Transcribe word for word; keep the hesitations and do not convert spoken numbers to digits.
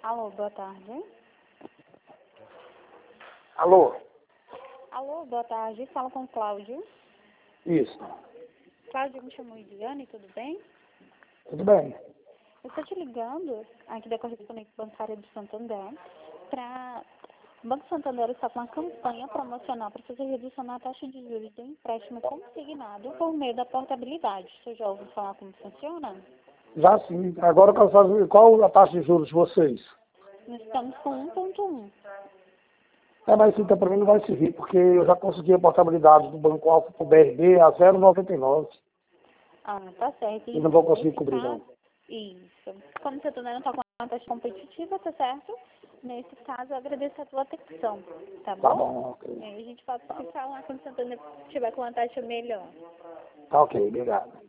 Alô, boa tarde. Alô? Alô, boa tarde. Fala com o Cláudio. Isso. Cláudio, me chamou Eliane, tudo bem? Tudo bem. Eu estou te ligando aqui da correspondente bancária do Santander para... O Banco Santander está com uma campanha promocional para fazer redução na taxa de juros do empréstimo consignado por meio da portabilidade. Você já ouviu falar como funciona? Já sim. Agora eu quero saber qual a taxa de juros de vocês. Nós estamos com um ponto um. É, mas então para mim não vai servir, porque eu já consegui a portabilidade do Banco Alfa para o B R B a zero vírgula noventa e nove. Ah, tá certo. E não vou conseguir Nesse cobrir, caso, não. isso. Como o Santander não está com uma taxa competitiva, tá certo? Nesse caso, eu agradeço a tua atenção, tá bom? Tá bom, ok. E aí a gente pode ficar lá quando o Santander tiver com uma taxa melhor. Tá ok, obrigado.